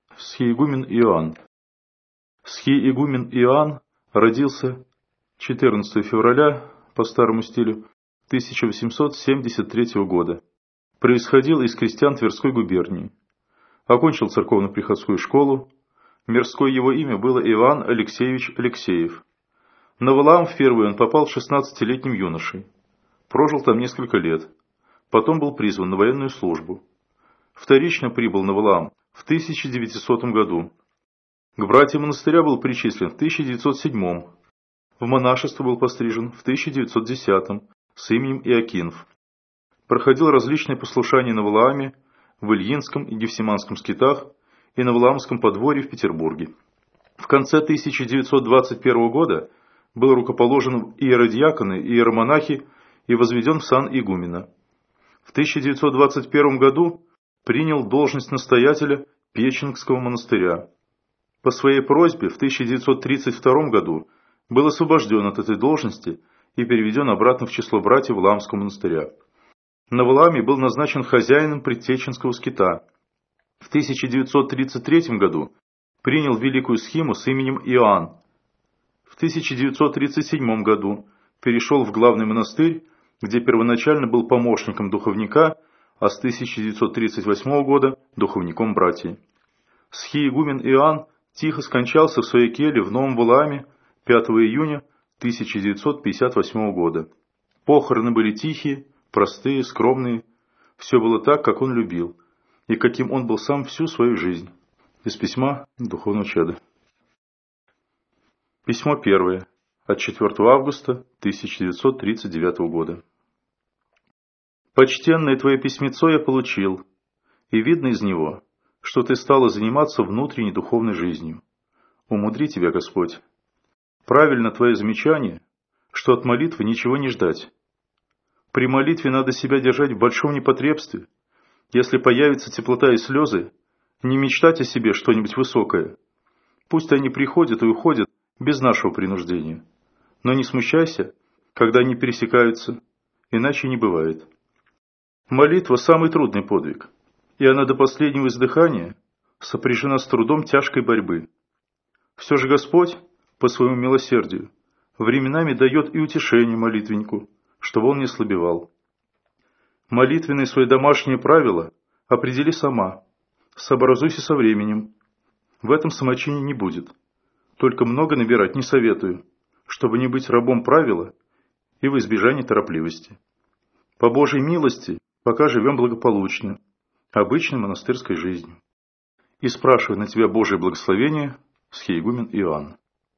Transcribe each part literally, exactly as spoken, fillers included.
Схиегумен Иоанн. Схиегумен Иоанн родился четырнадцатого февраля по старому стилю тысяча восемьсот семьдесят третьего года. Происходил из крестьян Тверской губернии. Окончил церковно-приходскую школу. Мирское его имя было Иван Алексеевич Алексеев. На Валаам впервые он попал шестнадцатилетним юношей. Прожил там несколько лет. Потом был призван на военную службу. Вторично прибыл на Валаам в тысяча девятисотом году. К братьям монастыря был причислен в тысяча девятьсот седьмом. В монашество был пострижен в тысяча девятьсот десятом с именем Иокинф. Проходил различные послушания на Валааме, в Ильинском и Гефсиманском скитах и на Валаамском подворье в Петербурге. В конце тысяча девятьсот двадцать первого года был рукоположен в иеродиаконы и иеромонахи и возведен в сан игумена. В тысяча девятьсот двадцать первом году принял должность настоятеля Печенгского монастыря. По своей просьбе в тысяча девятьсот тридцать втором году был освобожден от этой должности и переведен обратно в число братьев Валаамского монастыря. На Валааме был назначен хозяином Предтеченского скита. В тысяча девятьсот тридцать третьем году принял великую схиму с именем Иоанн. В тысяча девятьсот тридцать седьмом году перешел в главный монастырь, где первоначально был помощником духовника, а с тысяча девятьсот тридцать восьмого года духовником братьев. Схиегумен Иоанн тихо скончался в своей келье в Новом Валааме пятого июня тысяча девятьсот пятьдесят восьмого года. Похороны были тихие, простые, скромные. Все было так, как он любил, и каким он был сам всю свою жизнь. Из письма духовного чада. Письмо первое. От четвёртого августа тысяча девятьсот тридцать девятого года. Почтенное твое письмецо я получил, и видно из него, что ты стала заниматься внутренней духовной жизнью. Умудри тебя, Господь. Правильно твое замечание, что от молитвы ничего не ждать. При молитве надо себя держать в большом непотребстве. Если появится теплота и слезы, не мечтать о себе что-нибудь высокое. Пусть они приходят и уходят без нашего принуждения. Но не смущайся, когда они пересекаются, иначе не бывает. Молитва – самый трудный подвиг, и она до последнего издыхания сопряжена с трудом тяжкой борьбы. Все же Господь, по своему милосердию, временами дает и утешение молитвеннику, чтобы он не слабевал. Молитвенные свои домашние правила определи сама, сообразуйся со временем. В этом самочине не будет. Только много набирать не советую, чтобы не быть рабом правила и в избежании торопливости. По Божьей милости пока живем благополучно, обычной монастырской жизнью. И спрашиваю на тебя Божие благословение, Схиегумен Иоанн.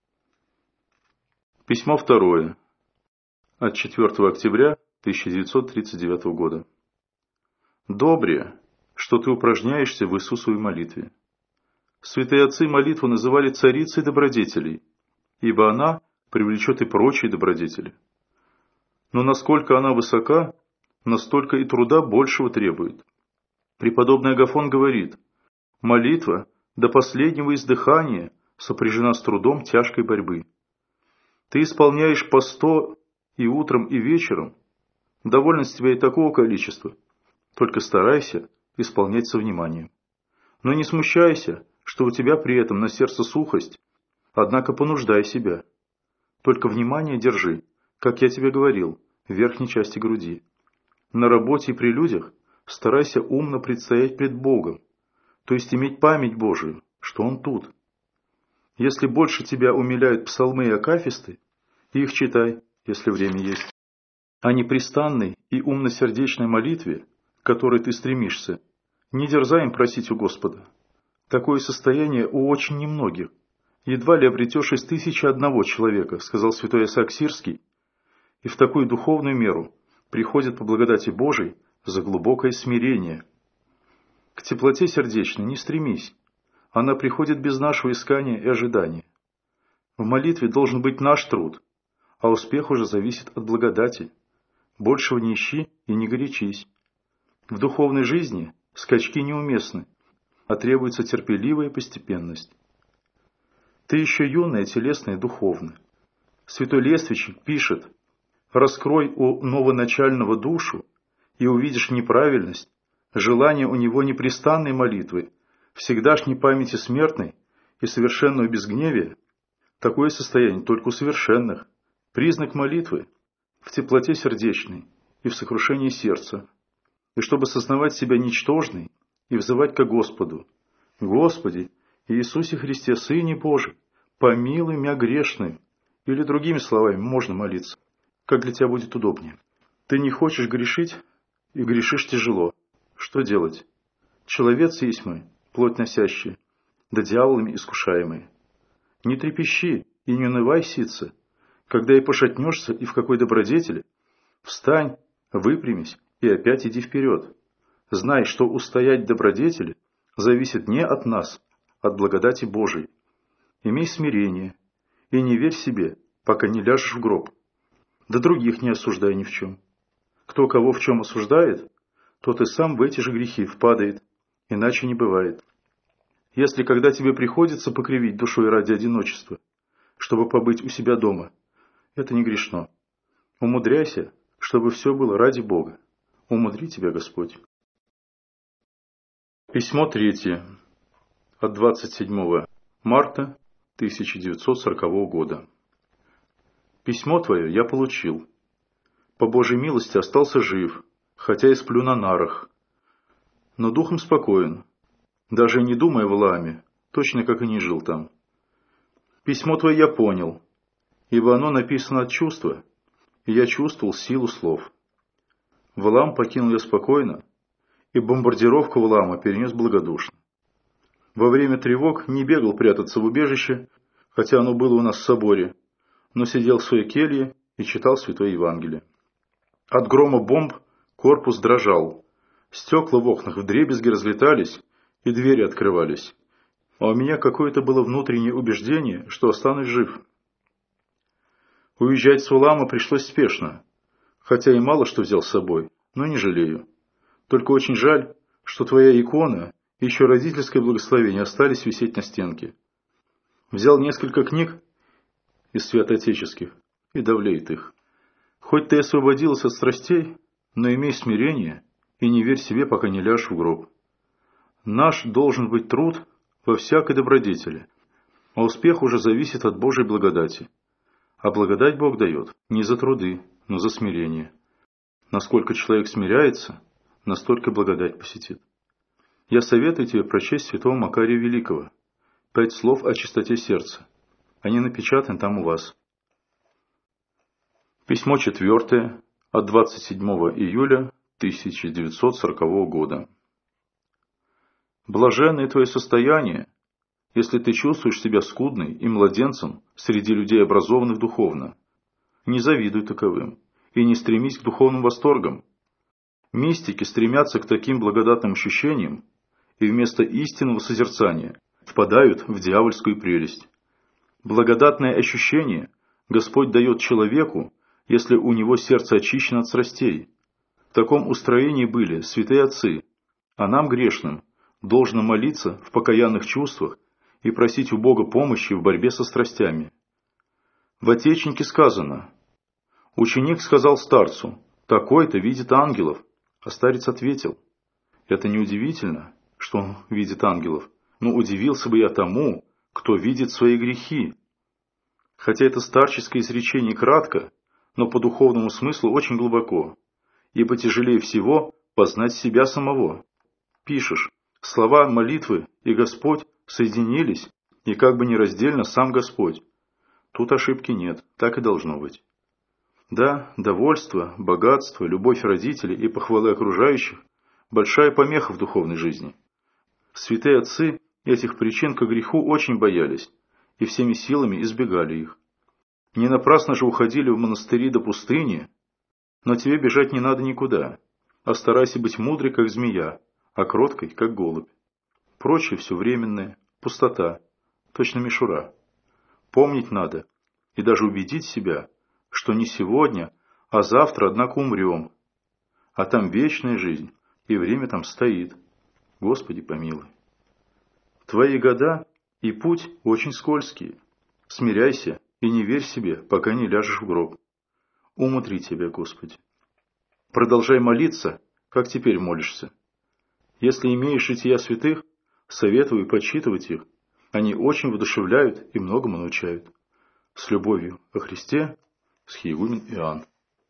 Письмо второе. От четвёртого октября тысяча девятьсот тридцать девятого года. Добре, что ты упражняешься в Иисусовой молитве. Святые отцы молитву называли царицей добродетелей, ибо она привлечет и прочие добродетели. Но насколько она высока, настолько и труда большего требует. Преподобный Агафон говорит, молитва до последнего издыхания сопряжена с трудом тяжкой борьбы. Ты исполняешь по сто и утром, и вечером, довольно с тебя и такого количества, только старайся исполнять со вниманием. Но не смущайся, что у тебя при этом на сердце сухость, однако понуждай себя. Только внимание держи, как я тебе говорил, в верхней части груди. На работе и при людях старайся умно предстоять пред Богом, то есть иметь память Божию, что Он тут. Если больше тебя умиляют псалмы и акафисты, их читай, если время есть. О непрестанной и умносердечной молитве, к которой ты стремишься, не дерзай им просить у Господа. Такое состояние у очень немногих. Едва ли обретешь из тысячи одного человека, сказал святой Исаак Сирский, и в такую духовную меру приходит по благодати Божией за глубокое смирение. К теплоте сердечной не стремись, она приходит без нашего искания и ожидания. В молитве должен быть наш труд, а успех уже зависит от благодати. Большего не ищи и не горячись. В духовной жизни скачки неуместны, а требуется терпеливая постепенность. Ты еще юная, телесная и духовная. Святой Лествичник пишет, раскрой у новоначального душу, и увидишь неправильность, желание у него непрестанной молитвы, всегдашней памяти смертной и совершенного безгневия, такое состояние только у совершенных, признак молитвы в теплоте сердечной и в сокрушении сердца, и чтобы сознавать себя ничтожной и взывать ко Господу: «Господи, Иисусе Христе, Сыне Божий, помилуй меня грешную». Или другими словами можно молиться, как для тебя будет удобнее. Ты не хочешь грешить и грешишь тяжело. Что делать? Человец есть мы, плоть носящие, да дьяволами искушаемые. Не трепещи и не унывай, сица, когда и пошатнешься, и в какой добродетели. Встань, выпрямись и опять иди вперед. Знай, что устоять в добродетели зависит не от нас, от благодати Божией. Имей смирение и не верь себе, пока не ляжешь в гроб. Да других не осуждай ни в чем. Кто кого в чем осуждает, тот и сам в эти же грехи впадает, иначе не бывает. Если когда тебе приходится покривить душой ради одиночества, чтобы побыть у себя дома, это не грешно. Умудряйся, чтобы все было ради Бога. Умудри тебя Господь. Письмо третье. От двадцать седьмого марта тысяча девятьсот сорокового года. Письмо твое я получил. По Божьей милости остался жив, хотя и сплю на нарах. Но духом спокоен, даже не думая в Валааме, точно как и не жил там. Письмо твое я понял, ибо оно написано от чувства, и я чувствовал силу слов. Валаам покинул я спокойно, и бомбардировку Валаама перенес благодушно. Во время тревог не бегал прятаться в убежище, хотя оно было у нас в соборе, но сидел в своей келье и читал Святое Евангелие. От грома бомб корпус дрожал, стекла в окнах вдребезги разлетались, и двери открывались. А у меня какое-то было внутреннее убеждение, что останусь жив. Уезжать с Валаама пришлось спешно, хотя и мало что взял с собой, но не жалею. Только очень жаль, что твоя икона и еще родительское благословение остались висеть на стенке. Взял несколько книг из святоотеческих и давлеет их. Хоть ты освободился от страстей, но имей смирение и не верь себе, пока не ляжешь в гроб. Наш должен быть труд во всякой добродетели, а успех уже зависит от Божьей благодати. А благодать Бог дает не за труды, но за смирение. Насколько человек смиряется, настолько благодать посетит. Я советую тебе прочесть святого Макария Великого. Пять слов о чистоте сердца. Они напечатаны там у вас. Письмо четвертое от двадцать седьмого июля тысяча девятьсот сорокового года. Блаженное твое состояние, если ты чувствуешь себя скудной и младенцем среди людей, образованных духовно. Не завидуй таковым и не стремись к духовным восторгам. Мистики стремятся к таким благодатным ощущениям и вместо истинного созерцания впадают в дьявольскую прелесть. Благодатное ощущение Господь дает человеку, если у него сердце очищено от страстей. В таком устроении были святые отцы, а нам, грешным, должно молиться в покаянных чувствах и просить у Бога помощи в борьбе со страстями. В Отечнике сказано: ученик сказал старцу: такой-то видит ангелов, а старец ответил: это неудивительно, что он видит ангелов, но удивился бы я тому, кто видит свои грехи. Хотя это старческое изречение кратко, но по духовному смыслу очень глубоко, ибо тяжелее всего познать себя самого. Пишешь: слова молитвы и Господь соединились, и как бы нераздельно сам Господь. Тут ошибки нет, так и должно быть. Да, довольство, богатство, любовь родителей и похвалы окружающих – большая помеха в духовной жизни. Святые отцы этих причин к греху очень боялись и всеми силами избегали их. Не напрасно же уходили в монастыри до пустыни, но тебе бежать не надо никуда, а старайся быть мудрой, как змея, а кроткой, как голубь. Прочее все временное, пустота, точно мишура. Помнить надо и даже убедить себя, что не сегодня, а завтра, однако, умрем, а там вечная жизнь, и время там стоит. Господи помилуй. Твои года и путь очень скользкие. Смиряйся и не верь себе, пока не ляжешь в гроб. Умутри тебя, Господи. Продолжай молиться, как теперь молишься. Если имеешь жития святых, Советую почитывать их. Они очень воодушевляют и многому научают. С любовью о Христе, Схиегумен Иоанн.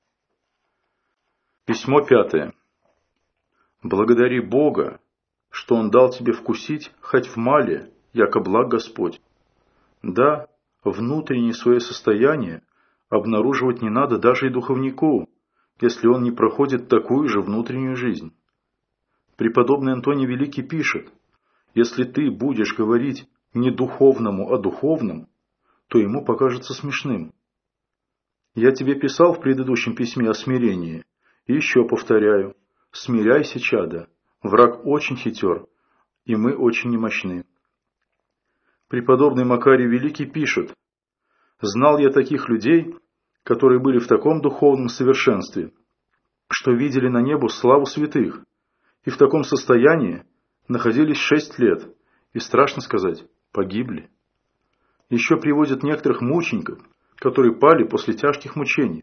Письмо пятое. Благодари Бога, что Он дал тебе вкусить, хоть в мале, яко благ Господь. Да, внутреннее свое состояние обнаруживать не надо даже и духовнику, если он не проходит такую же внутреннюю жизнь. Преподобный Антоний Великий пишет: если ты будешь говорить не духовному, а духовном, то ему покажется смешным. Я тебе писал в предыдущем письме о смирении, и еще повторяю: смиряйся, чадо, враг очень хитер, и мы очень немощны. Преподобный Макарий Великий пишет: знал я таких людей, которые были в таком духовном совершенстве, что видели на небо славу святых, и в таком состоянии находились шесть лет, и, страшно сказать, погибли. Еще приводят некоторых мучеников, которые пали после тяжких мучений.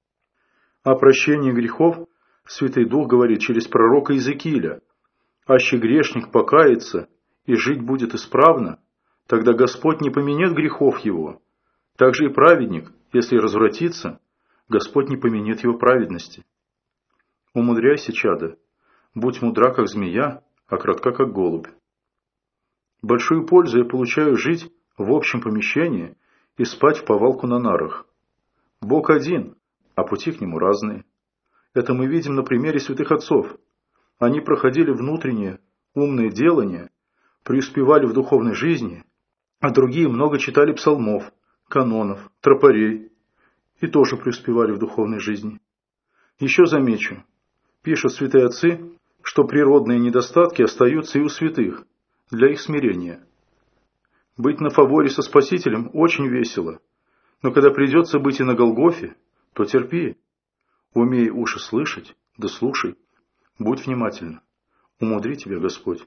О прощении грехов Святый Дух говорит через пророка Иезекииля: «Аще грешник покается и жить будет исправно, тогда Господь не поменет грехов его. Также и праведник, если развратится, Господь не поменет его праведности». Умудряйся, чадо, будь мудра, как змея, а кратка, как голубь. Большую пользу я получаю жить в общем помещении и спать в повалку на нарах. Бог один, а пути к Нему разные. Это мы видим на примере святых отцов. Они проходили внутреннее, умное делание, преуспевали в духовной жизни, а другие много читали псалмов, канонов, тропарей и тоже преуспевали в духовной жизни. Еще замечу, пишут святые отцы, что природные недостатки остаются и у святых, для их смирения. Быть на фаворе со Спасителем очень весело, но когда придется быть и на Голгофе, то терпи. Умей уши слышать, да слушай, будь внимательна. Умудри тебя Господь.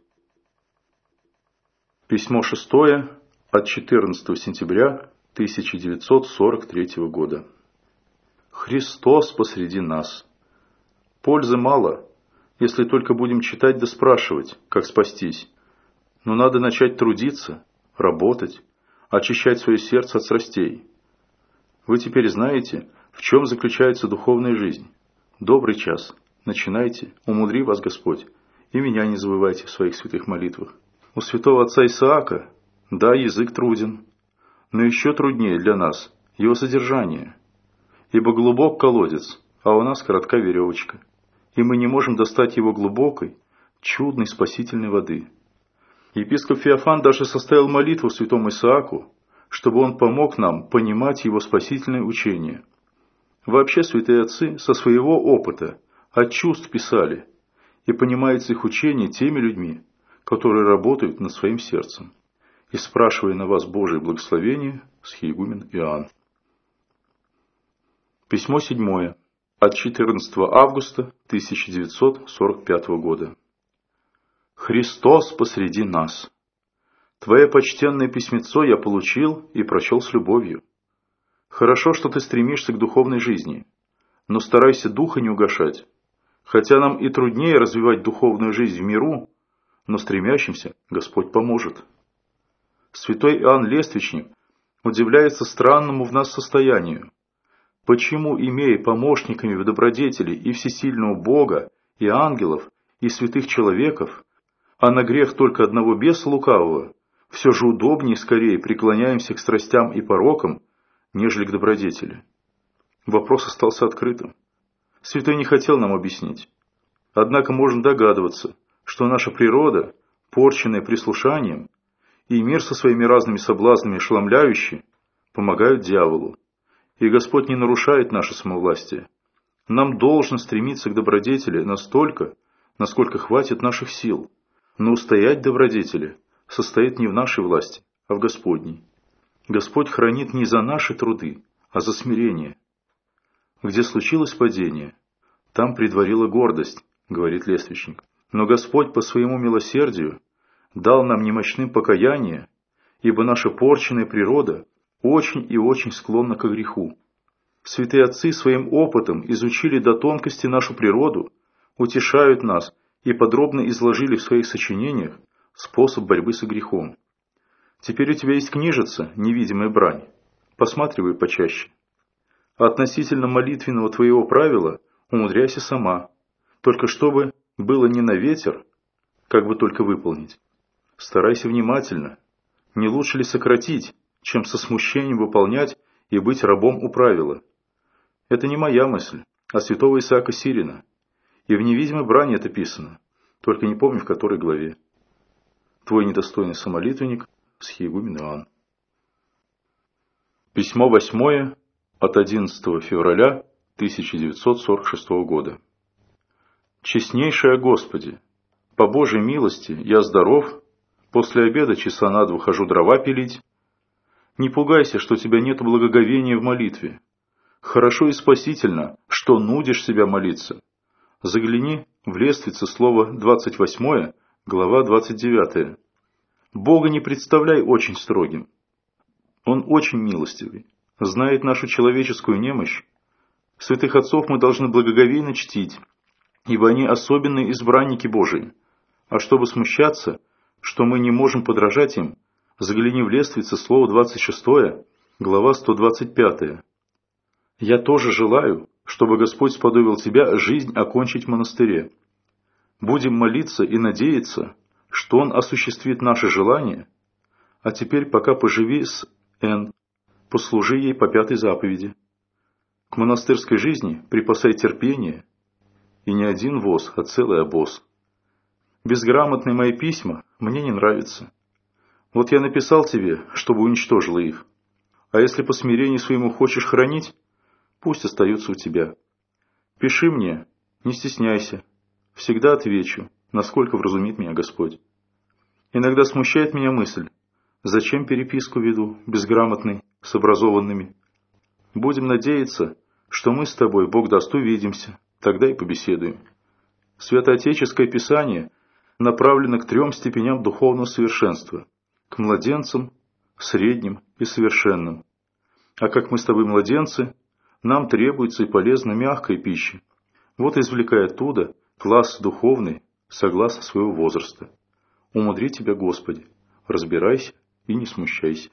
Письмо шестое от четырнадцатого сентября тысяча девятьсот сорок третьего года. Христос посреди нас. Пользы мало, если только будем читать да спрашивать, как спастись. Но надо начать трудиться, работать, очищать свое сердце от страстей. Вы теперь знаете, в чем заключается духовная жизнь. Добрый час. Начинайте, умудри вас Господь, и меня не забывайте в своих святых молитвах. У святого отца Исаака, да, язык труден, но еще труднее для нас его содержание. Ибо глубок колодец, а у нас коротка веревочка, и мы не можем достать его глубокой, чудной спасительной воды. Епископ Феофан даже составил молитву святому Исааку, чтобы он помог нам понимать его спасительное учение. Вообще святые отцы со своего опыта, от чувств писали, и понимается их учение теми людьми, которые работают над своим сердцем. И спрашивая на вас Божие благословение, Схиегумен Иоанн. Письмо седьмое от четырнадцатого августа тысяча девятьсот сорок пятого года. Христос посреди нас. Твое почтенное письмецо я получил и прочел с любовью. Хорошо, что ты стремишься к духовной жизни, но старайся духа не угашать. Хотя нам и труднее развивать духовную жизнь в миру, но стремящимся Господь поможет. Святой Иоанн Лествичник удивляется странному в нас состоянию. Почему, имея помощниками в добродетели и всесильного Бога, и ангелов, и святых человеков, а на грех только одного беса лукавого, все же удобнее и скорее преклоняемся к страстям и порокам, нежели к добродетели? Вопрос остался открытым. Святой не хотел нам объяснить. Однако можно догадываться, что наша природа, порченная прислушанием, и мир со своими разными соблазнами ошеломляющий, помогают дьяволу. И Господь не нарушает наше самовластие. Нам должно стремиться к добродетели настолько, насколько хватит наших сил. Но устоять в добродетели состоит не в нашей власти, а в Господней. Господь хранит не за наши труды, а за смирение. Где случилось падение, там предварила гордость, говорит Лествичник. Но Господь по своему милосердию дал нам немощным покаяние, ибо наша порченная природа очень и очень склонна к греху. Святые отцы своим опытом изучили до тонкости нашу природу, утешают нас и подробно изложили в своих сочинениях способ борьбы со грехом. Теперь у тебя есть книжица, невидимая брань. Посматривай почаще. А относительно молитвенного твоего правила умудряйся сама. Только чтобы было не на ветер, как бы только выполнить. Старайся внимательно. Не лучше ли сократить, чем со смущением выполнять и быть рабом у правила? Это не моя мысль, а святого Исаака Сирина. И в невидимой брани это писано, только не помню в которой главе. Твой недостойный самолитвенник, схиегумен Иоанн. Письмо восьмое от одиннадцатого февраля тысяча девятьсот сорок шестого года. Честнейший Господи, по Божьей милости я здоров, после обеда часа на два хожу дрова пилить. Не пугайся, что у тебя нет благоговения в молитве. Хорошо и спасительно, что нудишь себя молиться. Загляни в лествице слово двадцать восьмое, глава двадцать девятая. Бога не представляй очень строгим. Он очень милостивый, знает нашу человеческую немощь. Святых отцов мы должны благоговейно чтить, ибо они особенные избранники Божии. А чтобы смущаться, что мы не можем подражать им, загляни в лествице слово двадцать шестое, глава сто двадцать пятая. Я тоже желаю, чтобы Господь сподобил тебя жизнь окончить в монастыре. Будем молиться и надеяться, что Он осуществит наши желания, а теперь пока поживи с Н, послужи ей по пятой заповеди. К монастырской жизни припасай терпение, и не один воз, а целый обоз. Безграмотные мои письма мне не нравятся. Вот я написал тебе, чтобы уничтожила их, а если по смирению своему хочешь хранить, пусть остаются у тебя. Пиши мне, не стесняйся, всегда отвечу, насколько вразумит меня Господь. Иногда смущает меня мысль, зачем переписку веду, безграмотный, с образованными. Будем надеяться, что мы с тобой, Бог даст, увидимся, тогда и побеседуем. Святоотеческое Писание направлено к трем степеням духовного совершенства, к младенцам, средним и совершенным. А как мы с тобой младенцы, нам требуется и полезна мягкая пища. Вот извлекай оттуда класс духовный, согласно своего возраста. Умудри тебя, Господи, разбирайся и не смущайся.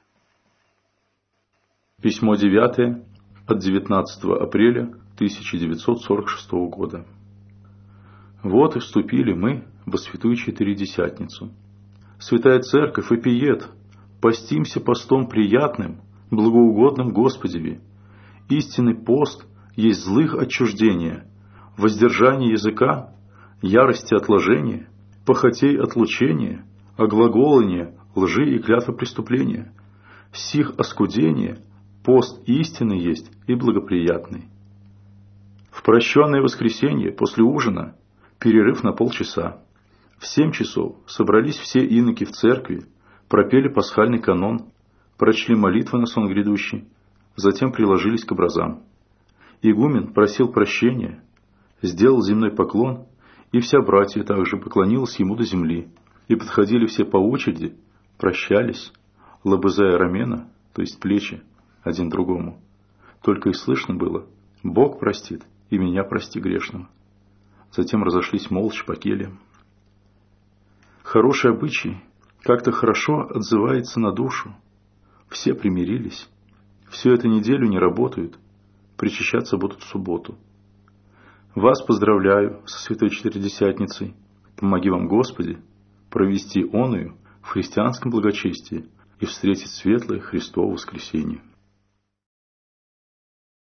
Письмо девятое от девятнадцатого апреля тысяча девятьсот сорок шестого года. Вот и вступили мы во святую Четыредесятницу. Святая Церковь вопиет, постимся постом приятным, благоугодным Господеви. Истинный пост есть злых отчуждения, воздержание языка, ярости отложения, похотей отлучения, оглаголания, лжи и клятва преступления. Сих оскудение пост истинный есть и благоприятный. В прощенное воскресенье после ужина перерыв на полчаса. В семь часов собрались все иноки в церкви, пропели пасхальный канон, прочли молитвы на сон грядущий, затем приложились к образам. Игумен просил прощения, сделал земной поклон, и вся братья также поклонилась ему до земли, и подходили все по очереди, прощались, лобызая рамена, то есть плечи, один другому. Только и слышно было: Бог простит, и меня прости грешного. Затем разошлись молча по кельям. Хороший обычай как-то хорошо отзывается на душу. Все примирились. Всю эту неделю не работают, причащаться будут в субботу. Вас поздравляю со святой Четыредесятницей. Помоги вам, Господи, провести оную в христианском благочестии и встретить светлое Христово воскресенье.